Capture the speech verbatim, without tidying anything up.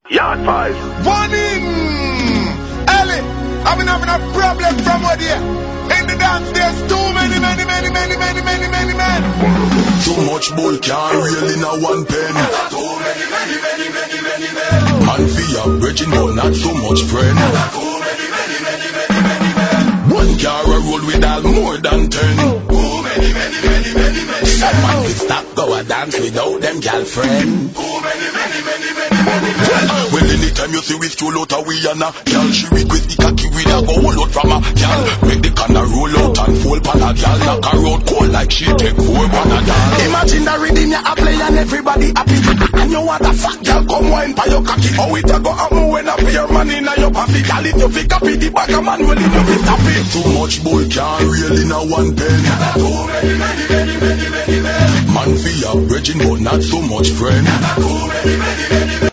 Yard five. Warning! Ellie, I've been having a problem from what here. In the dance, there's too many, many, many, many, many, many, many men. Too much bull can't reel in a one pen. Too many, many, many, many, many men. Man for your bridging, but not so much friend. Too many, many, many, many, many men. One car a roll with all more than ten. Too many, many, many, many, many Some men. man will stop go a dance without them girlfriend. Too many, many, many, many, many men. Well, anytime you see we stroll out a we and a girl, she request the cocky with a go hold out from a girl. Make the canna roll out and fall pan a girl. Knock her out cold like she take four pan a girl. Imagine the rhythm you a play and everybody happy. And you want a fat girl come wine by your cocky. How it a go happen when a pair man in a your pocket? Girl, if you fi copy the bag a man will in you fi stop it. Too much bull can't reel in a one pen. Too many, many, many, many, many men. Man for your bridging but not so much friend. Too many, many, many, many.